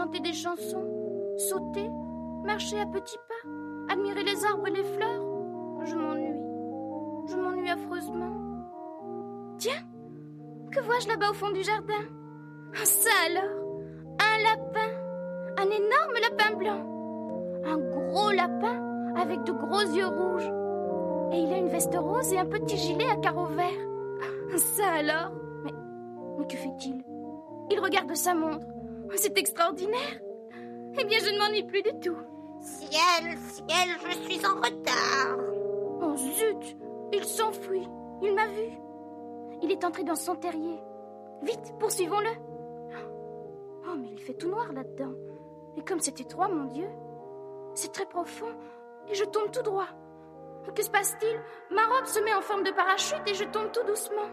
chanter des chansons, sauter, marcher à petits pas, admirer les arbres et les fleurs. Je m'ennuie affreusement. Tiens, que vois-je là-bas au fond du jardin? Ça alors, un lapin, un énorme lapin blanc, un gros lapin avec de gros yeux rouges. Et il a une veste rose et un petit gilet à carreaux verts. Ça alors, mais que fait-il? Il regarde sa montre. C'est extraordinaire. Eh bien, je ne m'ennuie plus du tout. Ciel, je suis en retard. Oh zut, il s'enfuit. Il m'a vu. Il est entré dans son terrier. Vite, poursuivons-le. Oh, mais il fait tout noir là-dedans. Et comme c'est étroit, mon Dieu. C'est très profond. Et je tombe tout droit. Que se passe-t-il? Ma robe se met en forme de parachute et je tombe tout doucement.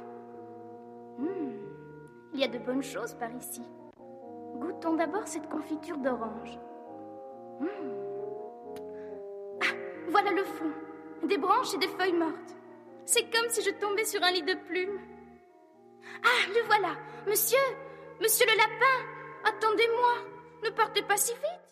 Il y a de bonnes choses par ici. Goûtons d'abord cette confiture d'orange. Ah, voilà le fond. Des branches et des feuilles mortes. C'est comme si je tombais sur un lit de plumes. Ah, le voilà. Monsieur le lapin, attendez-moi. Ne partez pas si vite.